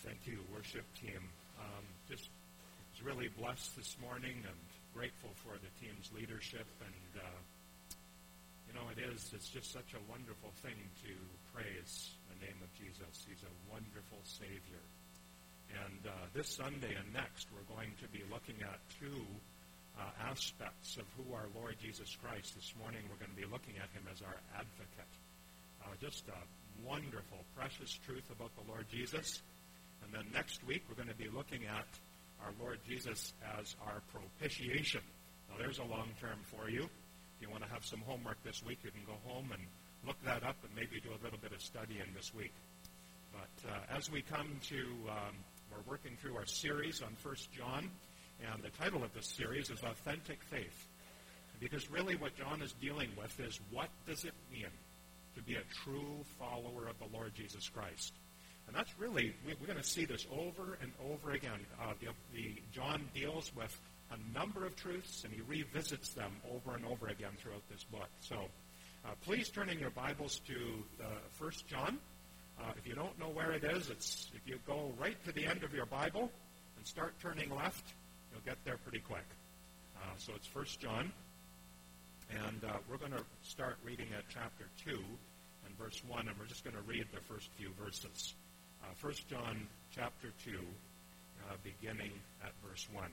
Thank you, worship team. Just was really blessed this morning and grateful for the team's leadership. And, it's just such a wonderful thing to praise the name of Jesus. He's a wonderful Savior. And this Sunday and next, we're going to be looking at two aspects of who our Lord Jesus Christ. This morning, we're going to be looking at him as our advocate. Just a wonderful, precious truth about the Lord Jesus. And then next week, we're going to be looking at our Lord Jesus as our propitiation. Now, there's a long term for you. If you want to have some homework this week, you can go home and look that up and maybe do a little bit of studying this week. But as we come to, we're working through our series on 1 John, and the title of this series is Authentic Faith. Because really what John is dealing with is, what does it mean to be a true follower of the Lord Jesus Christ? And that's really, we're going to see this over and over again. John deals with a number of truths, and he revisits them over and over again throughout this book. So please turn in your Bibles to 1 John. If you don't know where it is, if you go right to the end of your Bible and start turning left, you'll get there pretty quick. So it's 1 John, and we're going to start reading at chapter 2 and verse 1, and we're just going to read the first few verses. 1 John chapter 2, beginning at verse 1.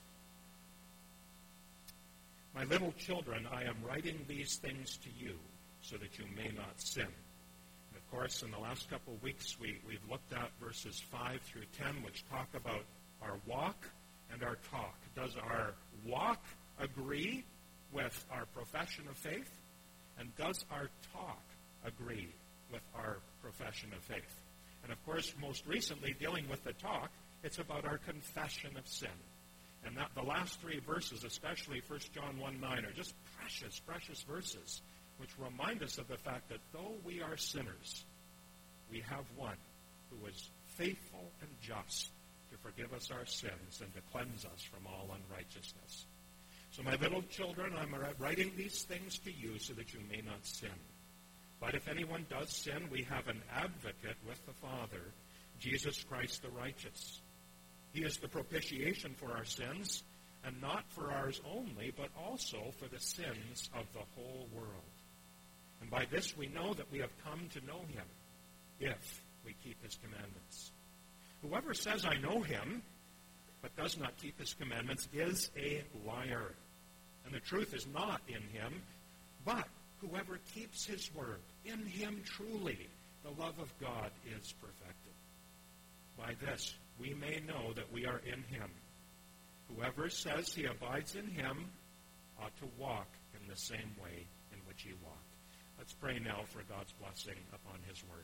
My little children, I am writing these things to you so that you may not sin. And of course, in the last couple of weeks, we've looked at verses 5 through 10, which talk about our walk and our talk. Does our walk agree with our profession of faith? And does our talk agree with our profession of faith? And of course, most recently, dealing with the talk, it's about our confession of sin. And that the last three verses, especially 1 John 1:9, are just precious, precious verses, which remind us of the fact that though we are sinners, we have one who is faithful and just to forgive us our sins and to cleanse us from all unrighteousness. So my little children, I'm writing these things to you so that you may not sin. But if anyone does sin, we have an advocate with the Father, Jesus Christ the righteous. He is the propitiation for our sins, and not for ours only, but also for the sins of the whole world. And by this we know that we have come to know him, if we keep his commandments. Whoever says, I know him, but does not keep his commandments, is a liar. And the truth is not in him, but whoever keeps his word, in him truly the love of God is perfected. By this we may know that we are in him. Whoever says he abides in him ought to walk in the same way in which he walked. Let's pray now for God's blessing upon his word.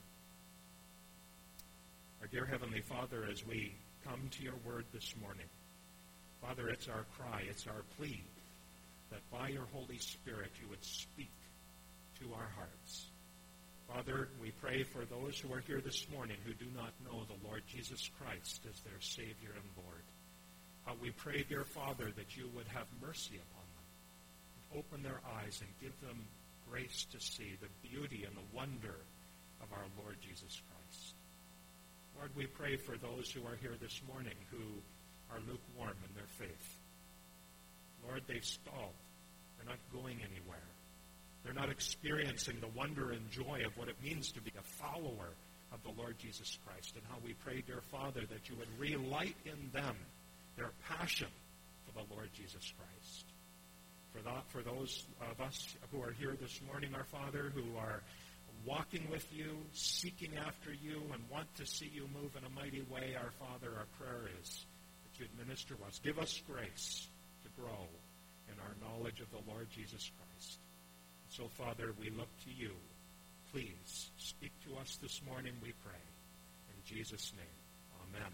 Our dear Heavenly Father, as we come to your word this morning, Father, it's our cry, it's our plea, that by your Holy Spirit you would speak to our hearts. Father, we pray for those who are here this morning who do not know the Lord Jesus Christ as their Savior and Lord. We pray, dear Father, that you would have mercy upon them, and open their eyes and give them grace to see the beauty and the wonder of our Lord Jesus Christ. Lord, we pray for those who are here this morning who are lukewarm in their faith. Lord, they've stalled. They're not going anywhere. They're not experiencing the wonder and joy of what it means to be a follower of the Lord Jesus Christ. And how we pray, dear Father, that you would relight in them their passion for the Lord Jesus Christ. For those of us who are here this morning, our Father, who are walking with you, seeking after you, and want to see you move in a mighty way, our Father, our prayer is that you'd minister to us. Give us grace to grow in our knowledge of the Lord Jesus Christ. So, Father, we look to you. Please speak to us this morning, we pray. In Jesus' name, amen.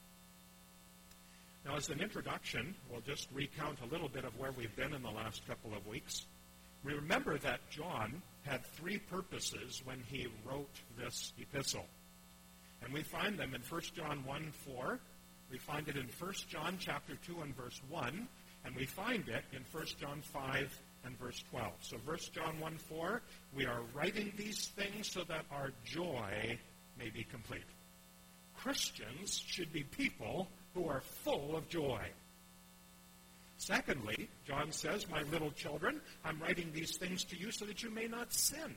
Now, as an introduction, we'll just recount a little bit of where we've been in the last couple of weeks. We remember that John had three purposes when he wrote this epistle. And we find them in 1 John 1:4. We find it in 1 John chapter 2 and verse 1. And we find it in 1 John 5 and verse 12. So 1 John 1:4, we are writing these things so that our joy may be complete. Christians should be people who are full of joy. Secondly, John says, my little children, I'm writing these things to you so that you may not sin.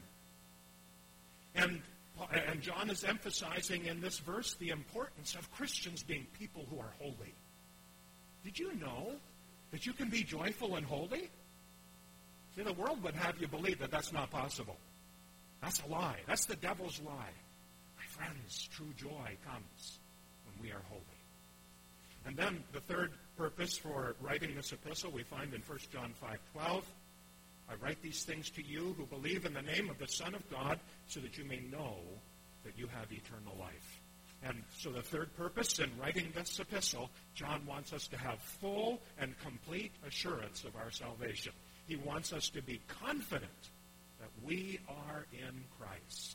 And John is emphasizing in this verse the importance of Christians being people who are holy. Did you know that you can be joyful and holy? See, the world would have you believe that that's not possible. That's a lie. That's the devil's lie. My friends, true joy comes when we are holy. And then the third purpose for writing this epistle we find in 1 John 5:12. I write these things to you who believe in the name of the Son of God so that you may know that you have eternal life. And so the third purpose in writing this epistle, John wants us to have full and complete assurance of our salvation. He wants us to be confident that we are in Christ.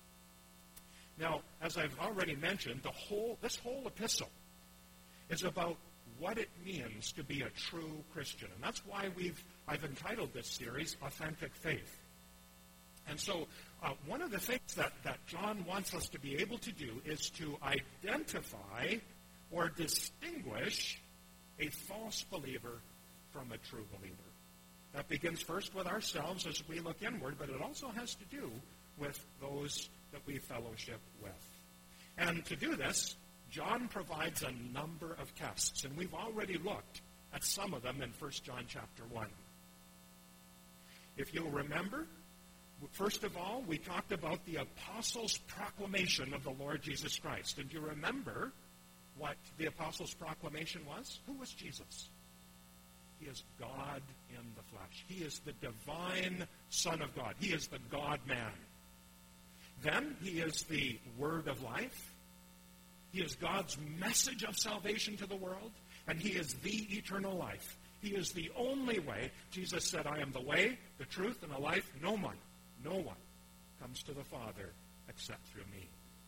Now, as I've already mentioned, this whole epistle is about what it means to be a true Christian. And that's why I've entitled this series, Authentic Faith. And so one of the things that John wants us to be able to do is to identify or distinguish a false believer from a true believer. That begins first with ourselves as we look inward, but it also has to do with those that we fellowship with. And to do this, John provides a number of tests, and we've already looked at some of them in 1 John chapter 1. If you'll remember, first of all, we talked about the apostles' proclamation of the Lord Jesus Christ. And do you remember what the apostles' proclamation was? Who was Jesus? He is God in the flesh. He is the divine Son of God. He is the God-man. Then he is the Word of life. He is God's message of salvation to the world, and he is the eternal life. He is the only way. Jesus said, I am the way, the truth, and the life. No one comes to the Father except through me.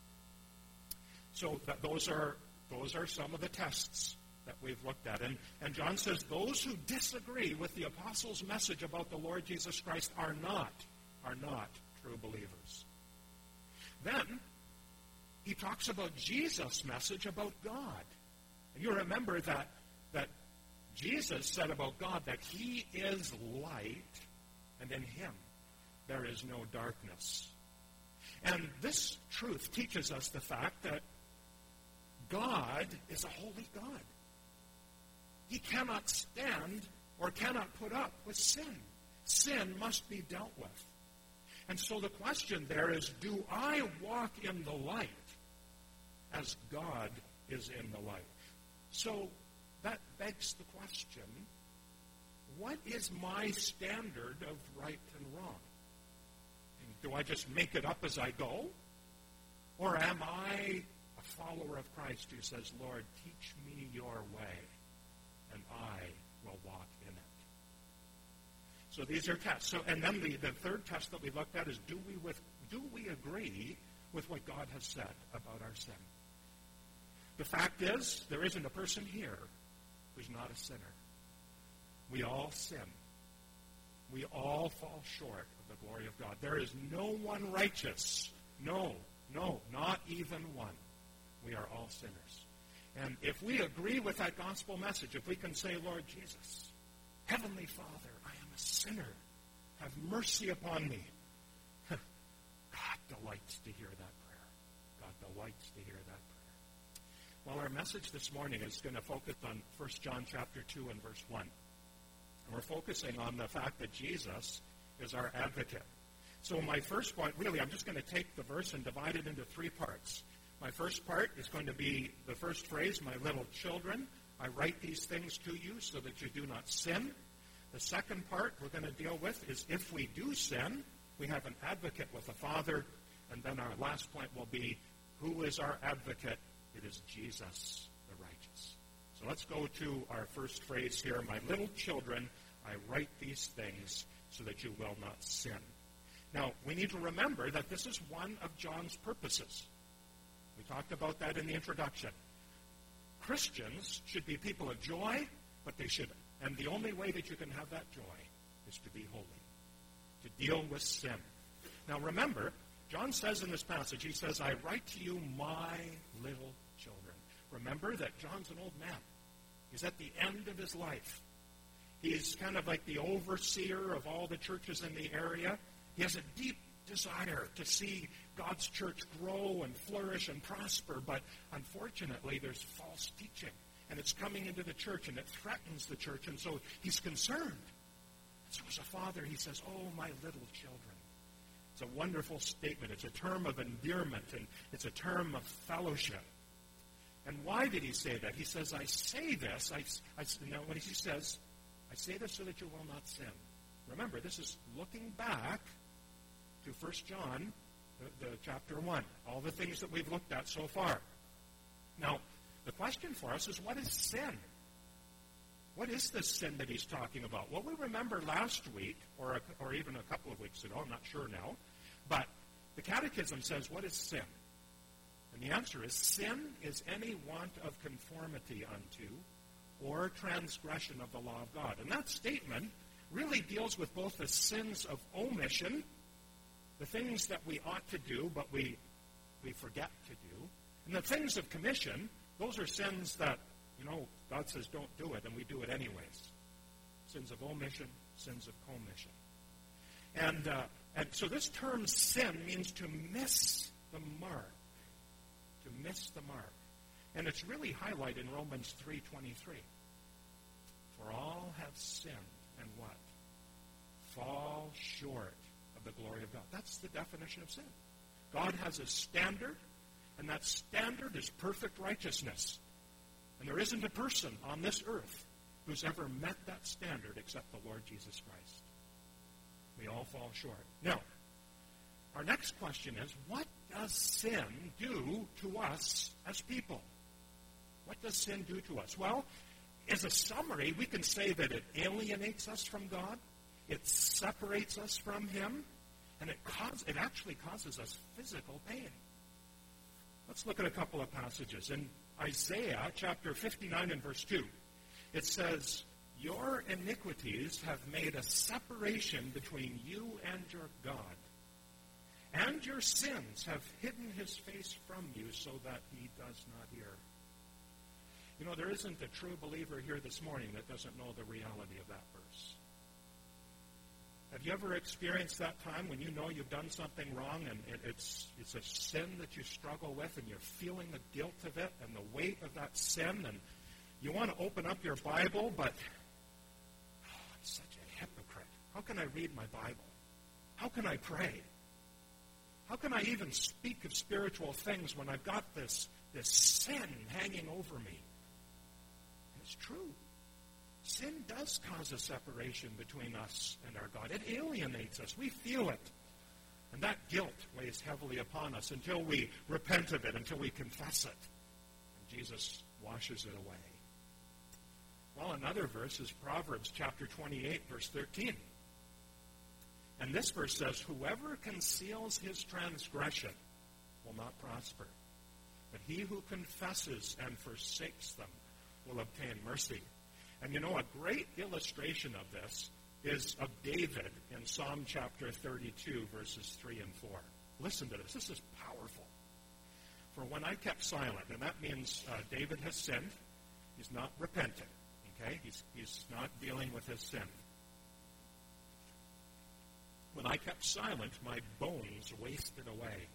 So those are some of the tests that we've looked at. And John says those who disagree with the apostles' message about the Lord Jesus Christ are not true believers. Then he talks about Jesus' message about God. And you remember that Jesus said about God that he is light, and in him there is no darkness. And this truth teaches us the fact that God is a holy God. He cannot stand or cannot put up with sin. Sin must be dealt with. And so the question there is, do I walk in the light as God is in the light? So that begs the question, what is my standard of right and wrong? Do I just make it up as I go? Or am I a follower of Christ who says, Lord, teach me your way, and I will walk in it? So these are tests. And then the third test that we looked at is, do we agree with what God has said about our sin? The fact is, there isn't a person here who's not a sinner. We all sin. We all fall short of the glory of God. There is no one righteous. No, not even one. We are all sinners. And if we agree with that gospel message, if we can say, Lord Jesus, Heavenly Father, I am a sinner. Have mercy upon me. God delights to hear that prayer. God delights to hear that prayer. Well, our message this morning is going to focus on 1 John chapter 2 and verse 1. And we're focusing on the fact that Jesus is our advocate. So my first point, really, I'm just going to take the verse and divide it into three parts. My first part is going to be the first phrase, my little children, I write these things to you so that you do not sin. The second part we're going to deal with is if we do sin, we have an advocate with the Father. And then our last point will be, who is our advocate? It is Jesus, the righteous. So let's go to our first phrase here. My little children, I write these things so that you will not sin. Now, we need to remember that this is one of John's purposes. We talked about that in the introduction. Christians should be people of joy, but they shouldn't. And the only way that you can have that joy is to be holy, to deal with sin. Now, remember, John says in this passage, he says, I write to you, my little Remember that John's an old man. He's at the end of his life. He's kind of like the overseer of all the churches in the area. He has a deep desire to see God's church grow and flourish and prosper, but unfortunately there's false teaching, and it's coming into the church, and it threatens the church, and so he's concerned. So as a father, he says, "Oh, my little children." It's a wonderful statement. It's a term of endearment, and it's a term of fellowship. And why did he say that? He says, "I say this." When he says, "I say this so that you will not sin." Remember, this is looking back to 1 John, the chapter 1, all the things that we've looked at so far. Now, the question for us is, what is sin? What is this sin that he's talking about? Well, we remember last week, or even a couple of weeks ago, I'm not sure now, but the Catechism says, what is sin? And the answer is, sin is any want of conformity unto or transgression of the law of God. And that statement really deals with both the sins of omission, the things that we ought to do but we forget to do, and the things of commission. Those are sins that, God says don't do it, and we do it anyways. Sins of omission, sins of commission. And so this term sin means to miss the mark. To miss the mark. And it's really highlighted in Romans 3:23. For all have sinned and what? Fall short of the glory of God. That's the definition of sin. God has a standard, and that standard is perfect righteousness. And there isn't a person on this earth who's ever met that standard except the Lord Jesus Christ. We all fall short. Now, our next question is, what does sin do to us as people? What does sin do to us? Well, as a summary, we can say that it alienates us from God, it separates us from Him, and it actually causes us physical pain. Let's look at a couple of passages. In Isaiah chapter 59 and verse 2, it says, your iniquities have made a separation between you and your God, and your sins have hidden His face from you so that He does not hear. There isn't a true believer here this morning that doesn't know the reality of that verse. Have you ever experienced that time when you know you've done something wrong and it's a sin that you struggle with and you're feeling the guilt of it and the weight of that sin, and you want to open up your Bible, but I'm such a hypocrite. How can I read my Bible? How can I pray? How can I even speak of spiritual things when I've got this sin hanging over me? And it's true. Sin does cause a separation between us and our God. It alienates us. We feel it. And that guilt weighs heavily upon us until we repent of it, until we confess it. And Jesus washes it away. Well, another verse is Proverbs chapter 28, verse 13. And this verse says, whoever conceals his transgression will not prosper, but he who confesses and forsakes them will obtain mercy. And a great illustration of this is of David in Psalm chapter 32, verses 3 and 4. Listen to this. This is powerful. For when I kept silent, and that means David has sinned. He's not repentant. Okay? He's not dealing with his sin. When I kept silent, my bones wasted away.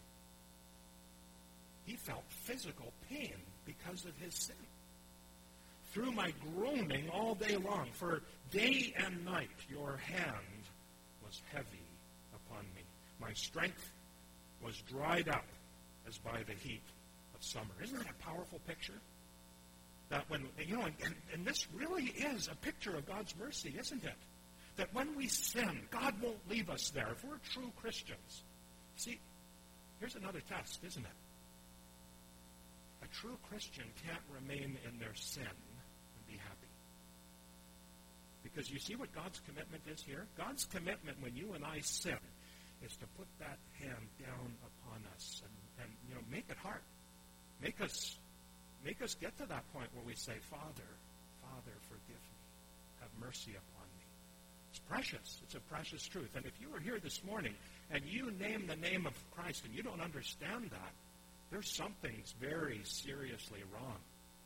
He felt physical pain because of his sin. Through my groaning all day long, for day and night your hand was heavy upon me. My strength was dried up as by the heat of summer. Isn't that a powerful picture? That when, and this really is a picture of God's mercy, isn't it? That when we sin, God won't leave us there. If we're true Christians. See, here's another test, isn't it? A true Christian can't remain in their sin and be happy. Because you see what God's commitment is here? God's commitment when you and I sin is to put that hand down upon us and make it hard. Make us get to that point where we say, Father, forgive me. Have mercy upon me. It's precious. It's a precious truth. And if you are here this morning and you name the name of Christ and you don't understand that, there's something very seriously wrong.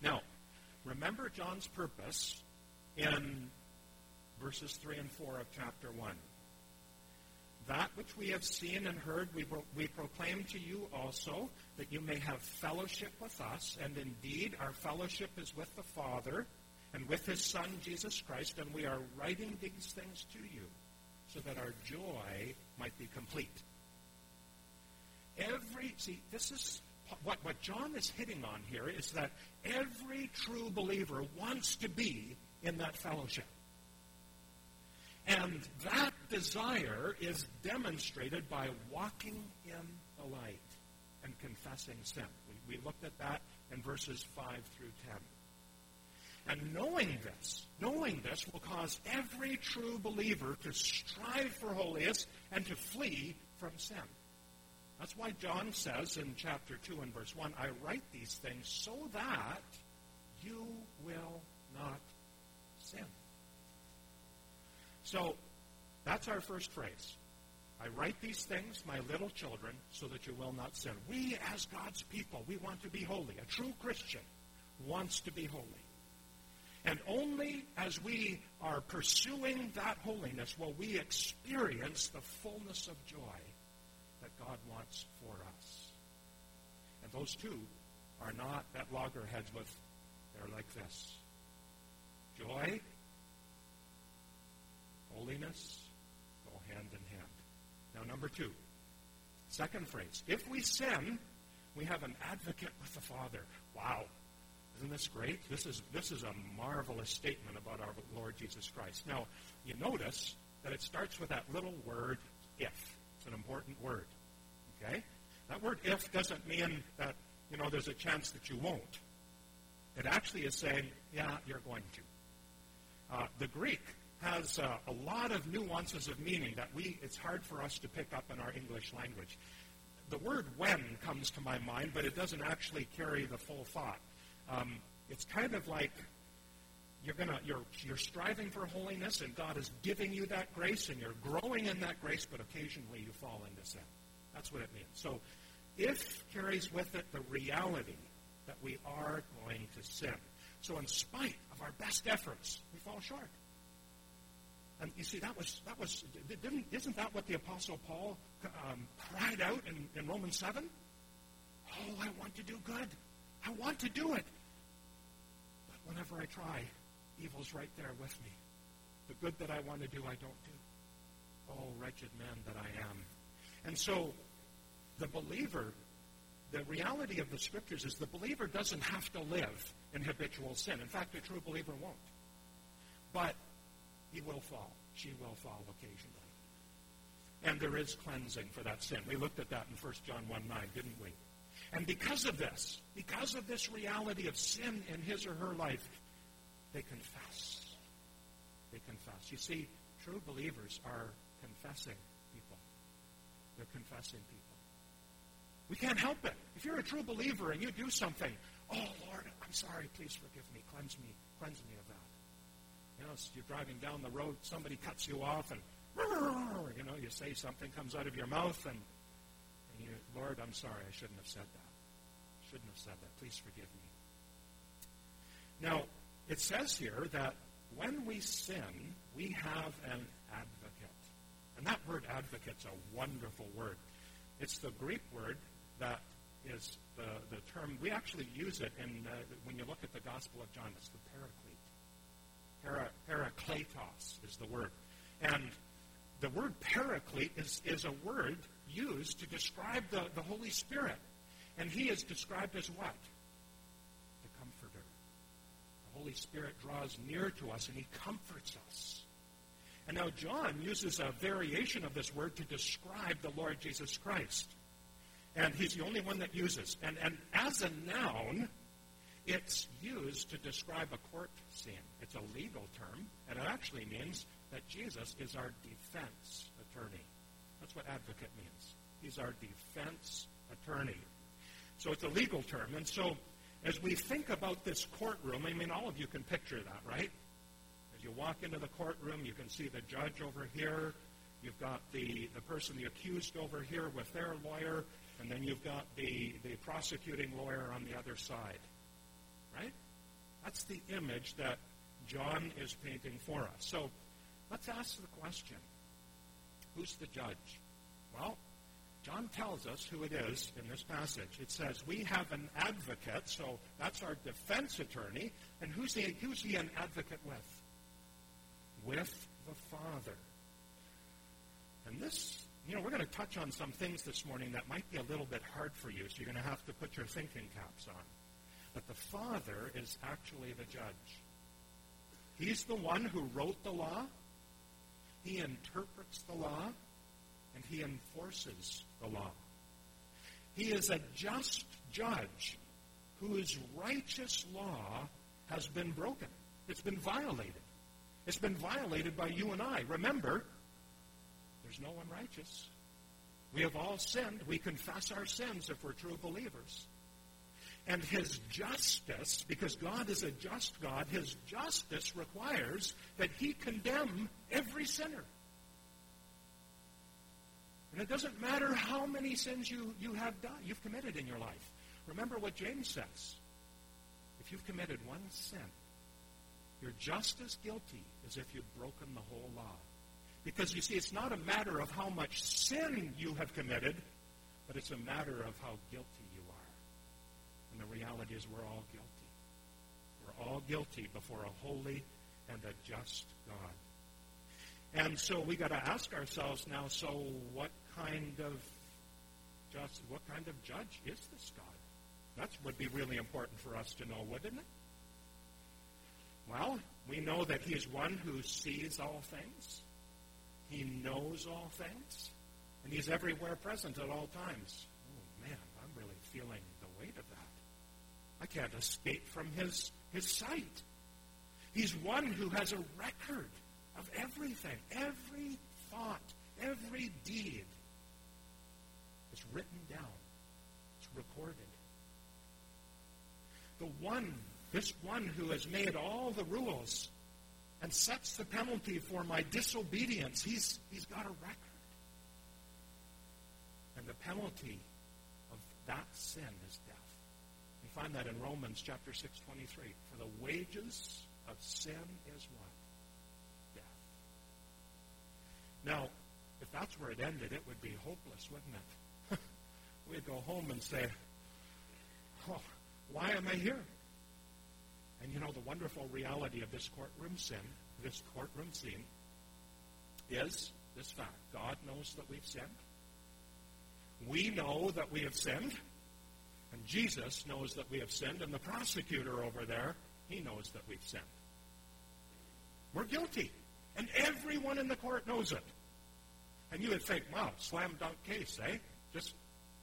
Now, remember John's purpose in verses 3 and 4 of chapter 1. That which we have seen and heard we proclaim to you also, that you may have fellowship with us. And indeed, our fellowship is with the Father and with His Son, Jesus Christ. And we are writing these things to you so that our joy might be complete. This is what John is hitting on here, is that every true believer wants to be in that fellowship. And that desire is demonstrated by walking in the light and confessing sin. We looked at that in verses 5 through 10. And knowing this will cause every true believer to strive for holiness and to flee from sin. That's why John says in chapter 2 and verse 1, I write these things so that you will not sin. So, that's our first phrase. I write these things, my little children, so that you will not sin. We, as God's people, we want to be holy. A true Christian wants to be holy. And only as we are pursuing that holiness will we experience the fullness of joy that God wants for us. And those two are not at loggerheads with, they're like this. Joy, holiness go hand in hand. Now, number 2, second phrase. If we sin, we have an advocate with the Father. Wow. Isn't this great? This is a marvelous statement about our Lord Jesus Christ. Now, you notice that it starts with that little word, if. It's an important word. Okay? That word if doesn't mean that, there's a chance that you won't. It actually is saying, yeah, you're going to. The Greek has a lot of nuances of meaning that it's hard for us to pick up in our English language. The word when comes to my mind, but it doesn't actually carry the full thought. It's kind of like you're striving for holiness, and God is giving you that grace, and you're growing in that grace, but occasionally you fall into sin. That's what it means. So, if carries with it the reality that we are going to sin. So, in spite of our best efforts, we fall short. And you see, isn't that what the Apostle Paul cried out in Romans 7? Oh, I want to do good. I want to do it. But whenever I try, evil's right there with me. The good that I want to do, I don't do. Oh, wretched man that I am. And so, the believer, the reality of the Scriptures is the believer doesn't have to live in habitual sin. In fact, a true believer won't. But he will fall. She will fall occasionally. And there is cleansing for that sin. We looked at that in 1 John 1:9, didn't we? And because of this reality of sin in his or her life, they confess. They confess. You see, true believers are confessing people. They're confessing people. We can't help it. If you're a true believer and you do something, oh, Lord, I'm sorry, please forgive me. Cleanse me of that. You're driving down the road, somebody cuts you off, and you say something comes out of your mouth, and you, Lord, I'm sorry, I shouldn't have said that. Please forgive me. Now, it says here that when we sin, we have an advocate. And that word advocate's a wonderful word. It's the Greek word that is the term. We actually use it when you look at the Gospel of John. It's the paraclete. Parakletos is the word. And the word paraclete is a word used to describe the Holy Spirit. And he is described as what? The Comforter. The Holy Spirit draws near to us and he comforts us. And now John uses a variation of this word to describe the Lord Jesus Christ. And he's the only one that uses. And as a noun, it's used to describe a court scene. It's a legal term, and it actually means that Jesus is our defense attorney. That's what advocate means. He's our defense attorney. So it's a legal term. And so as we think about this courtroom, all of you can picture that, right? As you walk into the courtroom, you can see the judge over here. You've got the person, the accused over here with their lawyer, and then you've got the prosecuting lawyer on the other side. Right? That's the image that John is painting for us. So let's ask the question, who's the judge? Well, John tells us who it is in this passage. It says, we have an advocate, so that's our defense attorney. And who's he an advocate with? With the Father. And this, we're going to touch on some things this morning that might be a little bit hard for you, so you're going to have to put your thinking caps on. But the Father is actually the judge. He's the one who wrote the law. He interprets the law. And he enforces the law. He is a just judge whose righteous law has been broken. It's been violated. It's been violated by you and I. Remember, there's no one righteous. We have all sinned. We confess our sins if we're true believers. And his justice, because God is a just God, his justice requires that he condemn every sinner. And it doesn't matter how many sins you've committed in your life. Remember what James says. If you've committed one sin, you're just as guilty as if you've broken the whole law. Because you see, it's not a matter of how much sin you have committed, but it's a matter of how guilty you are. And the reality is we're all guilty. We're all guilty before a holy and a just God. And so we got to ask ourselves now, so what kind of judge is this God? That would be really important for us to know, wouldn't it? Well, we know that he is one who sees all things. He knows all things. And he's everywhere present at all times. Oh, man, I'm really feeling the weight of that. I can't escape from his sight. He's one who has a record of everything. Every thought, every deed is written down. It's recorded. This one who has made all the rules and sets the penalty for my disobedience, he's got a record. And the penalty of that sin is death. We find that in Romans chapter 6:23. For the wages of sin is what? Death. Now, if that's where it ended, it would be hopeless, wouldn't it? We'd go home and say, oh, why am I here? And the wonderful reality of this courtroom scene is this fact. God knows that we've sinned. We know that we have sinned. And Jesus knows that we have sinned. And the prosecutor over there, he knows that we've sinned. We're guilty. And everyone in the court knows it. And you would think, wow, slam dunk case, eh? Just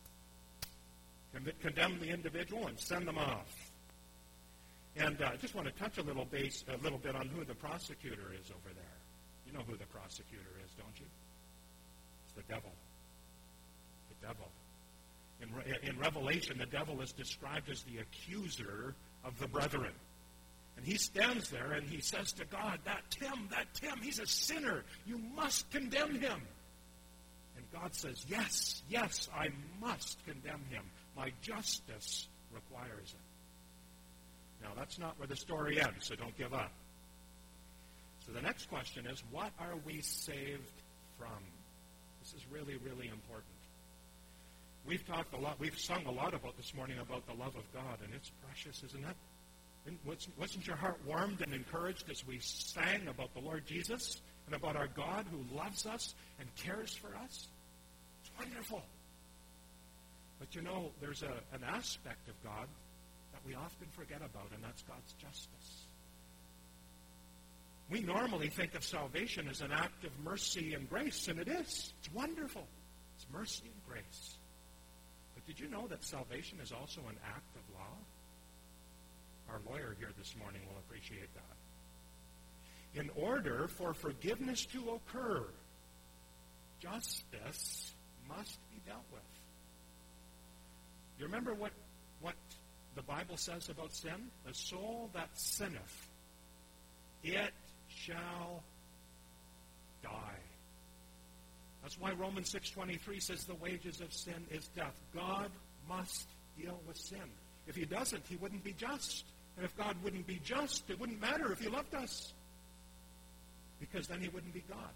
condemn the individual and send them off. And I just want to touch a little bit on who the prosecutor is over there. You know who the prosecutor is, don't you? It's the devil. The devil. In Revelation, the devil is described as the accuser of the brethren. And he stands there and he says to God, that Tim, he's a sinner. You must condemn him. And God says, yes, I must condemn him. My justice requires it. Now, that's not where the story ends, so don't give up. So the next question is, what are we saved from? This is really, really important. We've talked a lot, we've sung a lot about this morning about the love of God, and it's precious, isn't it? And wasn't your heart warmed and encouraged as we sang about the Lord Jesus and about our God who loves us and cares for us? It's wonderful. But there's an aspect of God that we often forget about, and that's God's justice. We normally think of salvation as an act of mercy and grace, and it is. It's wonderful. It's mercy and grace. But did you know that salvation is also an act of law? Our lawyer here this morning will appreciate that. In order for forgiveness to occur, justice must be dealt with. You remember what the Bible says about sin? The soul that sinneth, it shall die. That's why Romans 6:23 says the wages of sin is death. God must deal with sin. If he doesn't, he wouldn't be just. And if God wouldn't be just, it wouldn't matter if he loved us, because then he wouldn't be God.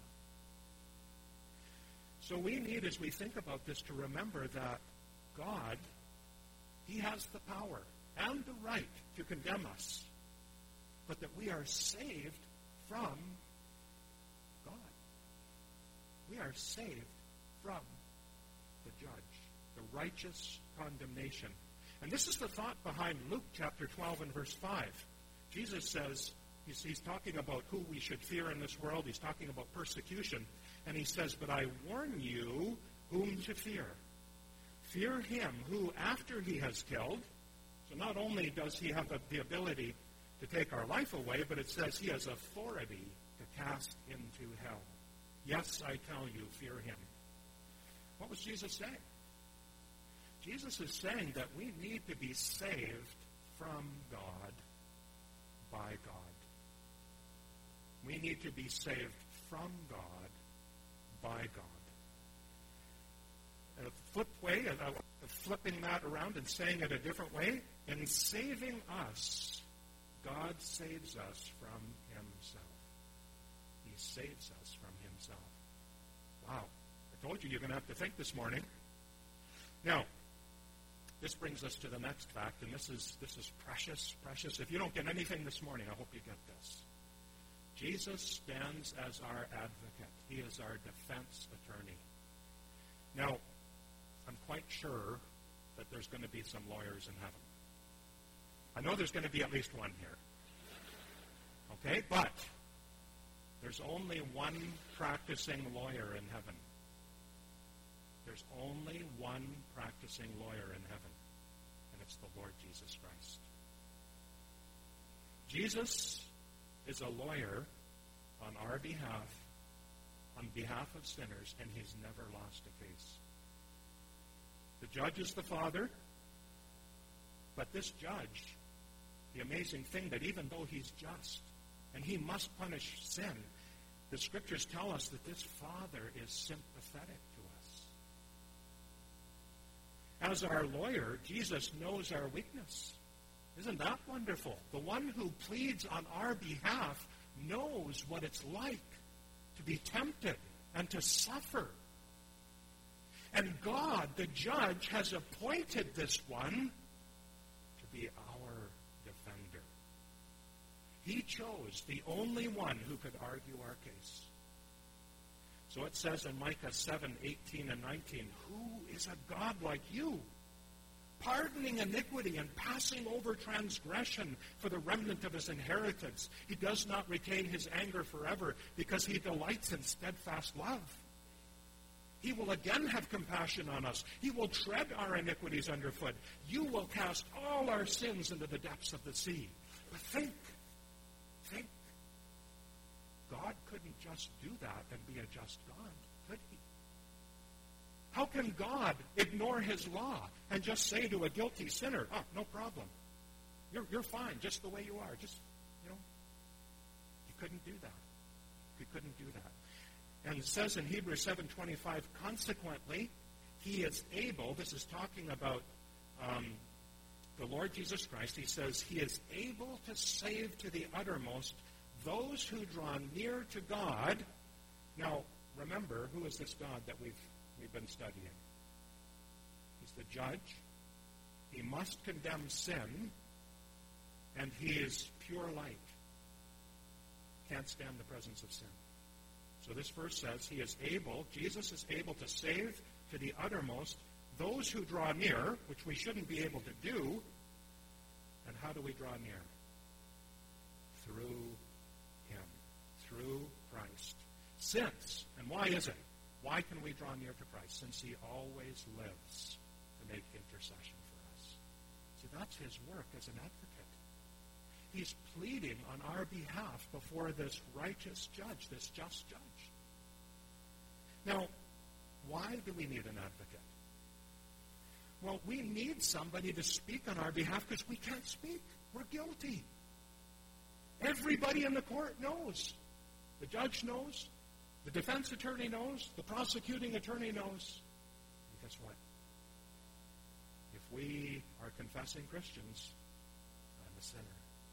So we need, as we think about this, to remember that God, he has the power and the right to condemn us, but that we are saved from God. We are saved from the judge, the righteous condemnation. And this is the thought behind Luke chapter 12 and verse 5. Jesus says, he's talking about who we should fear in this world. He's talking about persecution. And he says, but I warn you whom to fear. Fear him who, after he has killed, so not only does he have the ability to take our life away, but it says he has authority to cast into hell. Yes, I tell you, fear him. What was Jesus saying? Jesus is saying that we need to be saved from God by God. We need to be saved from God by God. A flip way, flipping that around and saying it a different way, in saving us, God saves us from himself. He saves us from himself. Wow. I told you you're going to have to think this morning. Now, this brings us to the next fact, and this is precious. If you don't get anything this morning, I hope you get this. Jesus stands as our advocate. He is our defense attorney. Now, I'm quite sure that there's going to be some lawyers in heaven. I know there's going to be at least one here. Okay? But there's only one practicing lawyer in heaven. There's only one practicing lawyer in heaven, and it's the Lord Jesus Christ. Jesus is a lawyer on our behalf, on behalf of sinners, and he's never lost a case. The judge is the Father, but this judge, the amazing thing that even though he's just, and he must punish sin, the Scriptures tell us that this Father is sympathetic to us. As our lawyer, Jesus knows our weakness. Isn't that wonderful? The one who pleads on our behalf knows what it's like to be tempted and to suffer. And God, the judge, has appointed this one to be our defender. He chose the only one who could argue our case. So it says in Micah 7:18 and 19, who is a God like you, pardoning iniquity and passing over transgression for the remnant of his inheritance? He does not retain his anger forever because he delights in steadfast love. He will again have compassion on us. He will tread our iniquities underfoot. You will cast all our sins into the depths of the sea. But think. God couldn't just do that and be a just God, could he? How can God ignore his law and just say to a guilty sinner, oh, no problem. You're fine just the way you are. Just, he couldn't do that. He couldn't do that. And it says in Hebrews 7:25, consequently, he is able, this is talking about the Lord Jesus Christ, he says, he is able to save to the uttermost those who draw near to God. Now, remember, who is this God that we've been studying? He's the judge. He must condemn sin, and he is pure light. Can't stand the presence of sin. So this verse says he is able, Jesus is able to save to the uttermost those who draw near, which we shouldn't be able to do. And how do we draw near? Through him. Through Christ. Since, and why is it? Why can we draw near to Christ? Since he always lives to make intercession for us. See, that's his work as an advocate. He's pleading on our behalf before this righteous judge, this just judge. Now, why do we need an advocate? Well, we need somebody to speak on our behalf because we can't speak. We're guilty. Everybody in the court knows. The judge knows. The defense attorney knows. The prosecuting attorney knows. And guess what? If we are confessing Christians, I'm a sinner.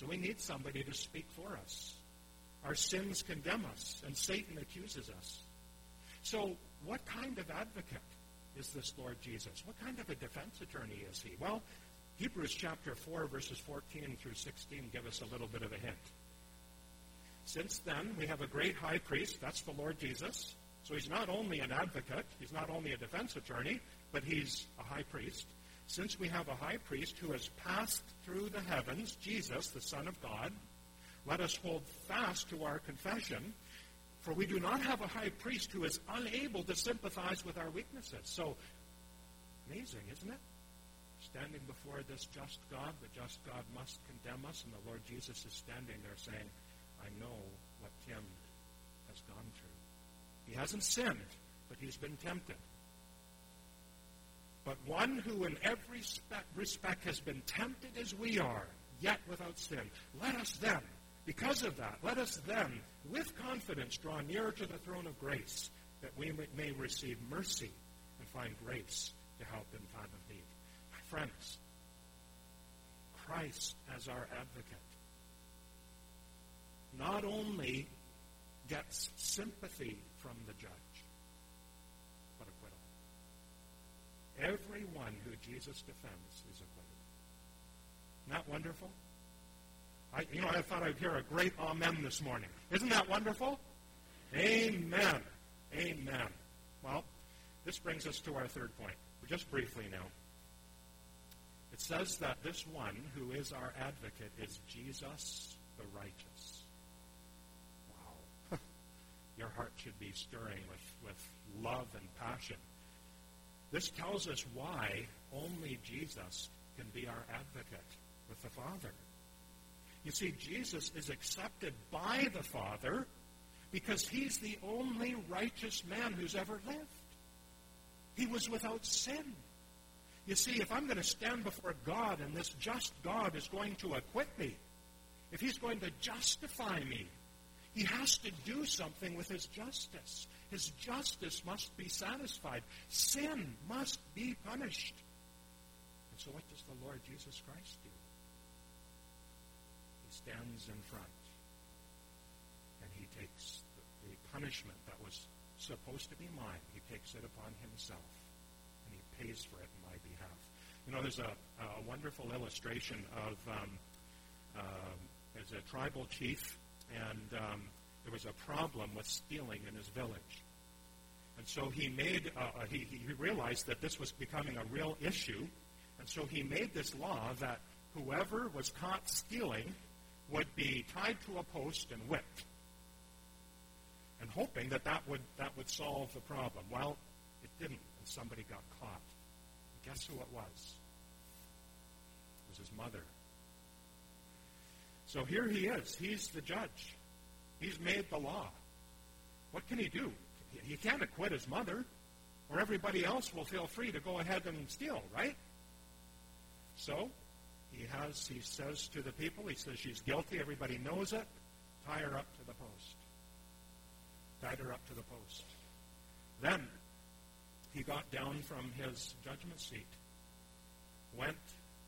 So we need somebody to speak for us. Our sins condemn us, and Satan accuses us. So what kind of advocate is this Lord Jesus? What kind of a defense attorney is he? Well, Hebrews chapter 4, verses 14 through 16 give us a little bit of a hint. Since then, we have a great high priest, that's the Lord Jesus. So he's not only an advocate, he's not only a defense attorney, but he's a high priest. Since we have a high priest who has passed through the heavens, Jesus, the Son of God, let us hold fast to our confession, for we do not have a high priest who is unable to sympathize with our weaknesses. So, amazing, isn't it? Standing before this just God, the just God must condemn us, and the Lord Jesus is standing there saying, I know what Tim has gone through. He hasn't sinned, but he's been tempted. But one who in every respect has been tempted as we are, yet without sin. Let us then, because of that, let us then, with confidence, draw near to the throne of grace, that we may receive mercy and find grace to help in time of need. My friends, Christ as our advocate not only gets sympathy from the judge, but acquittal. Everyone who Jesus defends is acquitted. Isn't that wonderful? I thought I'd hear a great amen this morning. Isn't that wonderful? Amen. Amen. Well, this brings us to our third point. Just briefly now. It says that this one who is our advocate is Jesus the righteous. Wow. Your heart should be stirring with love and passion. This tells us why only Jesus can be our advocate with the Father. You see, Jesus is accepted by the Father because he's the only righteous man who's ever lived. He was without sin. You see, if I'm going to stand before God and this just God is going to acquit me, if he's going to justify me, he has to do something with his justice. His justice must be satisfied. Sin must be punished. And so what does the Lord Jesus Christ do? He stands in front and he takes the punishment that was supposed to be mine. He takes it upon himself and he pays for it in my behalf. You know, there's a wonderful illustration of there's a tribal chief, and there was a problem with stealing in his village. And so he made he realized that this was becoming a real issue, and so he made this law that whoever was caught stealing would be tied to a post and whipped, and hoping that would solve the problem. Well, it didn't, and somebody got caught. And guess who it was? It was his mother. So here he is. He's the judge. He's made the law. What can he do? He can't acquit his mother, or everybody else will feel free to go ahead and steal, right? So he says to the people, he says she's guilty, everybody knows it, tie her up to the post. Tied her up to the post. Then he got down from his judgment seat, went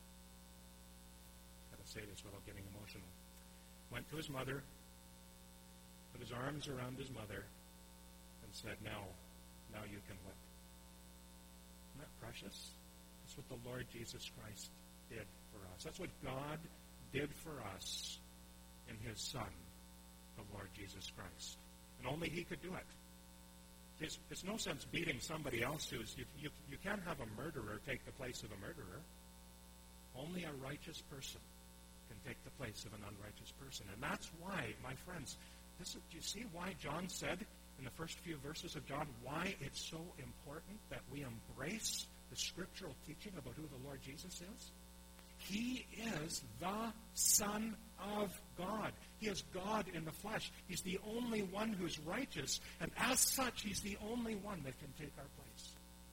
say this without getting emotional, went to his mother, put his arms around his mother, and said, now you can whip. Isn't that precious? That's what the Lord Jesus Christ did for us. That's what God did for us in his Son, the Lord Jesus Christ. And only he could do it. It's no sense beating somebody else who's... You can't have a murderer take the place of a murderer. Only a righteous person can take the place of an unrighteous person. And that's why, my friends, do you see why John said in the first few verses of John, why it's so important that we embrace the scriptural teaching about who the Lord Jesus is? He is the Son of God. He is God in the flesh. He's the only one who's righteous, and as such, he's the only one that can take our place.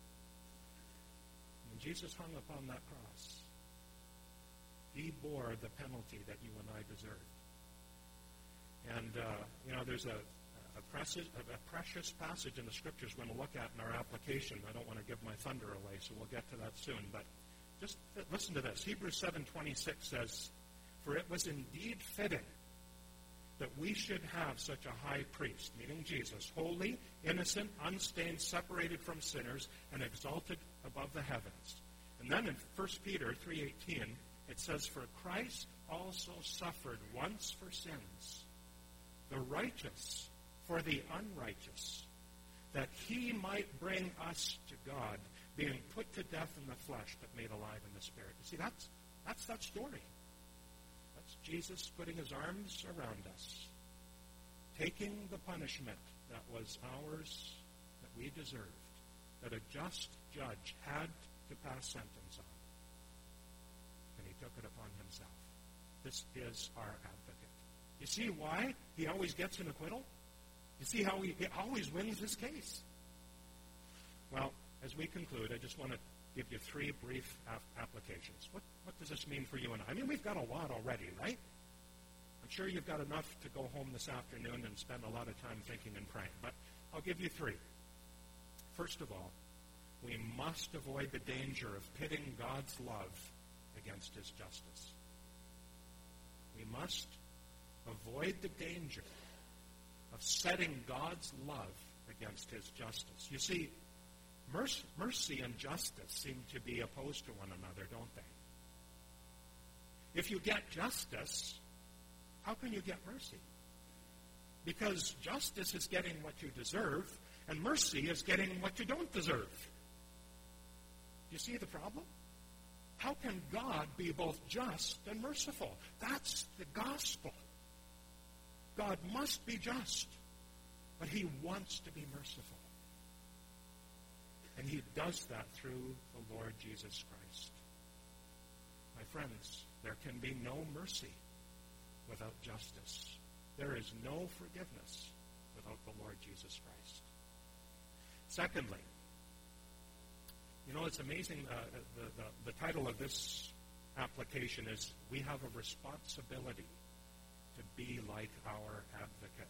When Jesus hung upon that cross, he bore the penalty that you and I deserved. And, there's a precious passage in the Scriptures we're going to look at in our application. I don't want to give my thunder away, so we'll get to that soon. But just listen to this. Hebrews 7:26 says, For it was indeed fitting that we should have such a high priest, meaning Jesus, holy, innocent, unstained, separated from sinners, and exalted above the heavens. And then in 1 Peter 3:18, it says, For Christ also suffered once for sins, the righteous for the unrighteous, that he might bring us to God, being put to death in the flesh, but made alive in the spirit. You see, that's that story. That's Jesus putting his arms around us, taking the punishment that was ours, that we deserved, that a just judge had to pass sentence on. And he took it upon himself. This is our advocate. You see why he always gets an acquittal? You see how he always wins his case? Well, as we conclude, I just want to give you three brief applications. What does this mean for you and I? I mean, we've got a lot already, right? I'm sure you've got enough to go home this afternoon and spend a lot of time thinking and praying. But I'll give you three. First of all, we must avoid the danger of pitting God's love against his justice. We must avoid the danger of setting God's love against his justice. You see, mercy and justice seem to be opposed to one another, don't they? If you get justice, how can you get mercy? Because justice is getting what you deserve, and mercy is getting what you don't deserve. You see the problem? How can God be both just and merciful? That's the gospel. God must be just, but he wants to be merciful. And he does that through the Lord Jesus Christ. My friends, there can be no mercy without justice. There is no forgiveness without the Lord Jesus Christ. Secondly, you know, it's amazing. The title of this application is, We Have a Responsibility to Be Like Our Advocate.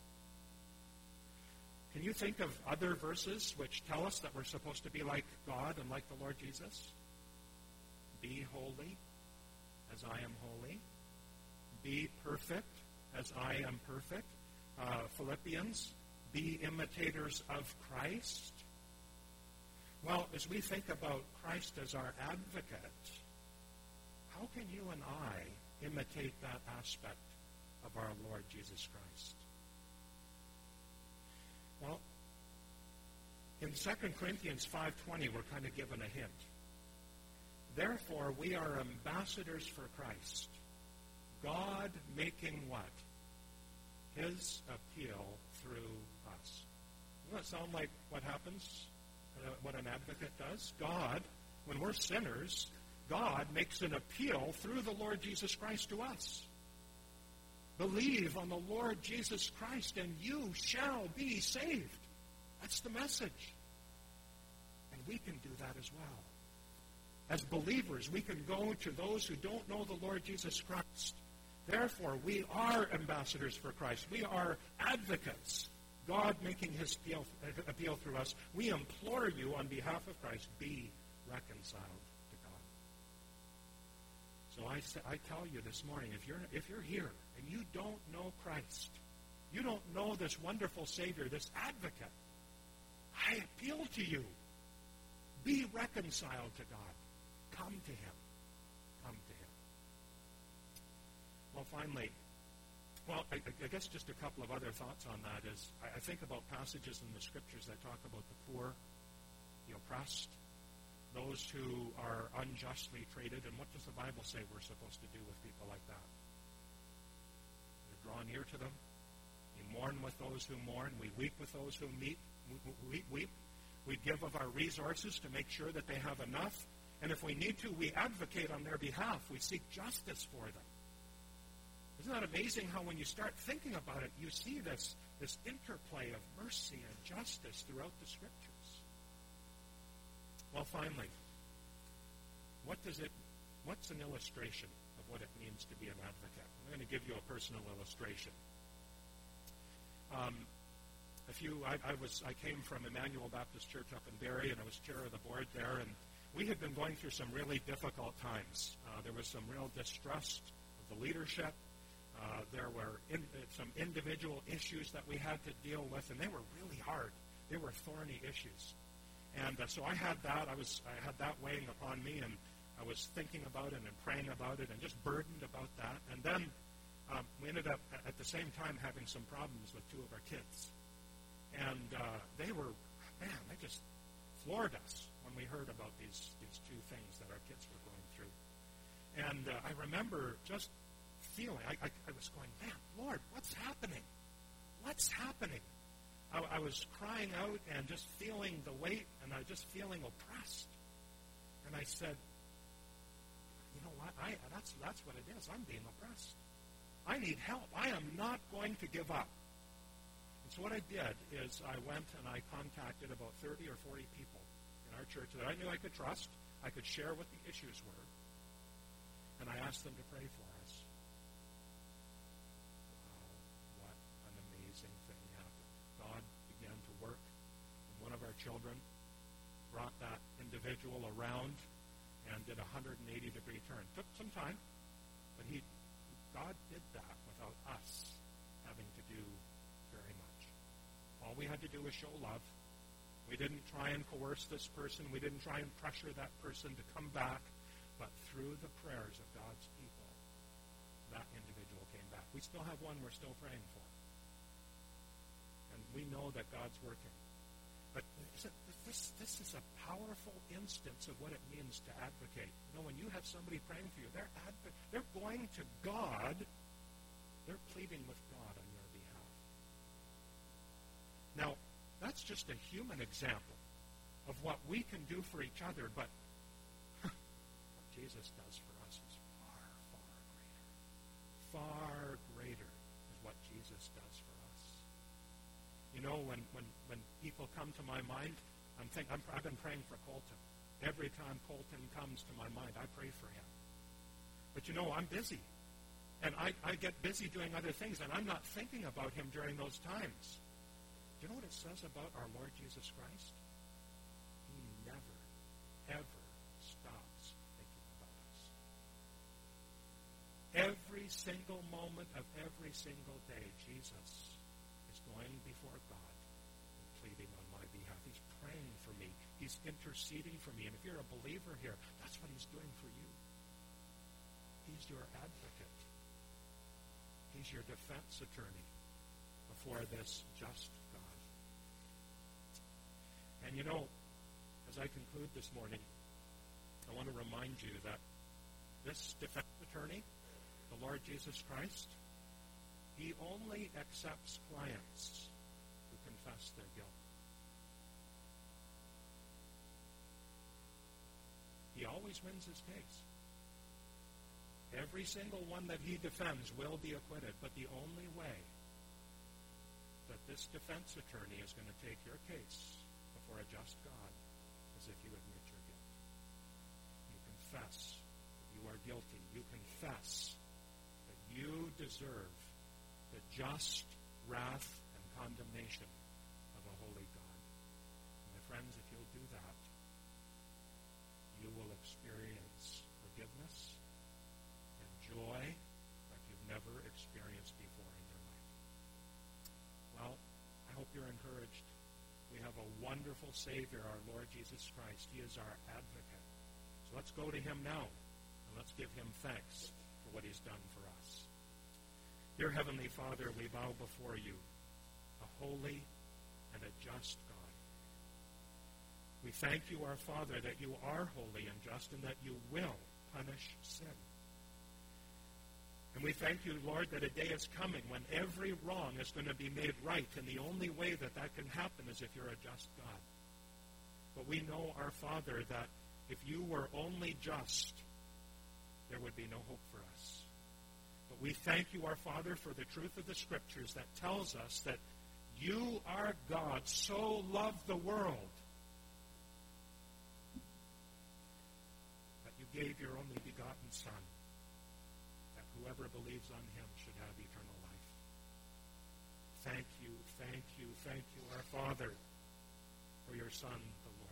Can you think of other verses which tell us that we're supposed to be like God and like the Lord Jesus? Be holy as I am holy. Be perfect as I am perfect. Philippians, be imitators of Christ. Well, as we think about Christ as our advocate, how can you and I imitate that aspect of our Lord Jesus Christ? Well, in 2 Corinthians 5:20, we're kind of given a hint. Therefore, we are ambassadors for Christ, God making what? His appeal through us. Doesn't that sound like what happens, what an advocate does? God, when we're sinners, God makes an appeal through the Lord Jesus Christ to us. Believe on the Lord Jesus Christ, and you shall be saved. That's the message. And we can do that as well. As believers, we can go to those who don't know the Lord Jesus Christ. Therefore, we are ambassadors for Christ. We are advocates. God making his appeal through us. We implore you on behalf of Christ, be reconciled to God. So I tell you this morning, if you're here and you don't know Christ, you don't know this wonderful Savior, this advocate, I appeal to you. Be reconciled to God. Come to him. Come to him. Well, finally, I guess just a couple of other thoughts on that is, I think about passages in the Scriptures that talk about the poor, the oppressed, those who are unjustly treated, and what does the Bible say we're supposed to do with people like that? We draw near to them. We mourn with those who mourn. We weep with those who weep. We give of our resources to make sure that they have enough. And if we need to, we advocate on their behalf. We seek justice for them. Isn't that amazing how when you start thinking about it, you see this interplay of mercy and justice throughout the Scriptures? Well, finally, what's an illustration of what it means to be an advocate? I'm going to give you a personal illustration. I came from Emmanuel Baptist Church up in Barrie, and I was chair of the board there, and we had been going through some really difficult times. There was some real distrust the leadership. There were some individual issues that we had to deal with, and they were really hard. They were thorny issues. And so I had that. I had that weighing upon me, and I was thinking about it and praying about it and just burdened about that. And then we ended up at the same time having some problems with two of our kids. And they just floored us when we heard about these two things that our kids were going through. And I remember just feeling, I was going, man, Lord, what's happening? What's happening? I was crying out and just feeling the weight, and I was just feeling oppressed. And I said, you know what? That's what it is. I'm being oppressed. I need help. I am not going to give up. And so what I did is I went and I contacted about 30 or 40 people in our church that I knew I could trust, I could share what the issues were, and I asked them to pray for us. Wow, what an amazing thing happened. God began to work, and one of our children brought that individual around and did a 180-degree turn. Took some time, but God did that without us having to do very much. All we had to do was show love. We didn't try and coerce this person. We didn't try and pressure that person to come back. But through the prayers of God's people, that individual came back. We still have one we're still praying for. And we know that God's working. But this is a powerful instance of what it means to advocate. You know, when you have somebody praying for you, they're going to God. They're pleading with God on your behalf. Now, that's just a human example of what we can do for each other, but what Jesus does for us is far, far greater. Far greater is what Jesus does for us. You know, when people come to my mind, I've been praying for Colton. Every time Colton comes to my mind, I pray for him. But you know, I'm busy. And I get busy doing other things, and I'm not thinking about him during those times. Do you know what it says about our Lord Jesus Christ? He never, ever stops thinking about us. Every single moment of every single day, Jesus is going before God and pleading on my behalf. He's praying for me. He's interceding for me. And if you're a believer here, that's what he's doing for you. He's your advocate. He's your defense attorney before this just God. And you know, as I conclude this morning, I want to remind you that this defense attorney, the Lord Jesus Christ, he only accepts clients who confess their guilt. He always wins his case. Every single one that he defends will be acquitted, but the only way that this defense attorney is going to take your case before a just God is if you admit your guilt. You confess that you are guilty. You confess that you deserve the just wrath and condemnation of a holy God. My friends, if you'll do that, you will experience forgiveness and joy like you've never experienced before in your life. Well, I hope you're encouraged. We have a wonderful Savior, our Lord Jesus Christ. He is our advocate. So let's go to him now, and let's give him thanks for what he's done for us. Dear Heavenly Father, we bow before you, a holy and a just God. We thank you, our Father, that you are holy and just and that you will punish sin. And we thank you, Lord, that a day is coming when every wrong is going to be made right, and the only way that that can happen is if you're a just God. But we know, our Father, that if you were only just, there would be no hope for us. But we thank you, our Father, for the truth of the Scriptures that tells us that you, our God, so loved the world that you gave your only begotten Son, that whoever believes on him should have eternal life. Thank you, thank you, thank you, our Father, for your Son, the